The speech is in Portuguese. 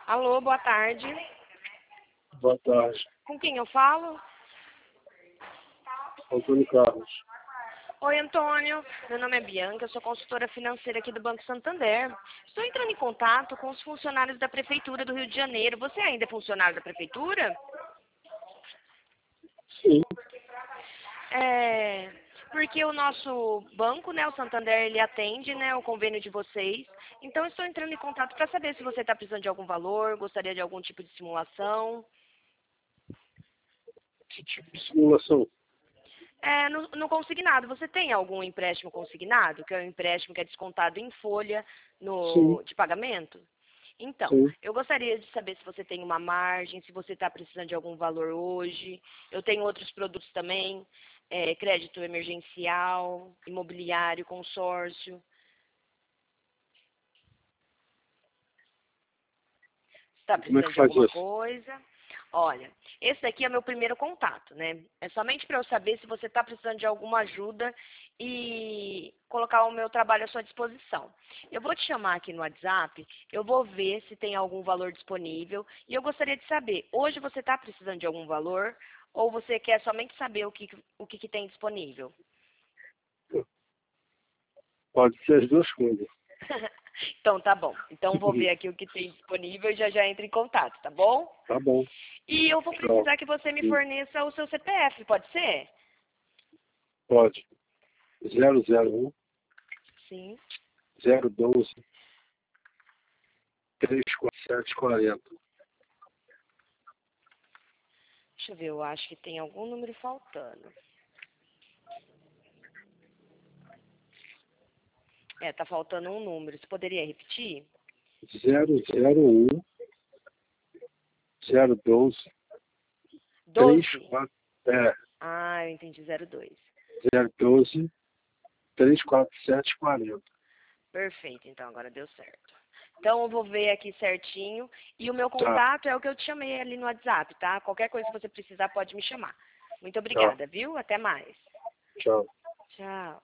Alô, boa tarde. Boa tarde. Com quem eu falo? Antônio Carlos. Oi, Antônio. Meu nome é Bianca, eu sou consultora financeira aqui do Banco Santander. Estou entrando em contato com os funcionários da Prefeitura do Rio de Janeiro. Você ainda é funcionário da Prefeitura? Sim. Porque o nosso banco, né, o Santander, ele atende, né, o convênio de vocês. Então, estou entrando em contato para saber se você está precisando de algum valor, gostaria de algum tipo de simulação. Que tipo de simulação? No consignado, você tem algum empréstimo consignado, que é um empréstimo que é descontado em folha Sim, de pagamento? Então, sim. eu gostaria de saber se você tem uma margem, se você está precisando de algum valor hoje. Eu tenho outros produtos também, crédito emergencial, imobiliário, consórcio. Está Como é precisando que de faz alguma isso? coisa? Olha, esse daqui é meu primeiro contato, né? É somente para eu saber se você está precisando de alguma ajuda e colocar o meu trabalho à sua disposição. Eu vou te chamar aqui no WhatsApp, eu vou ver se tem algum valor disponível e eu gostaria de saber, hoje você está precisando de algum valor ou você quer somente saber o que tem disponível? Pode ser as duas coisas. Então tá bom. Então vou ver aqui o que tem disponível e já entro em contato, tá bom? Tá bom. E eu vou Tchau. precisar que você me Sim. forneça o seu CPF, pode ser? Pode. 001 Sim. 012 34740. Deixa eu ver, eu acho que tem algum número faltando. Tá faltando um número. Você poderia repetir? 001 012 12. 34 Ah, eu entendi, 02. 012 34740. Perfeito, então agora deu certo. Então eu vou ver aqui certinho. E o meu Tá. contato é o que eu te chamei ali no WhatsApp, tá? Qualquer coisa que você precisar pode me chamar. Muito Tchau. obrigada, viu? Até mais. Tchau. Tchau.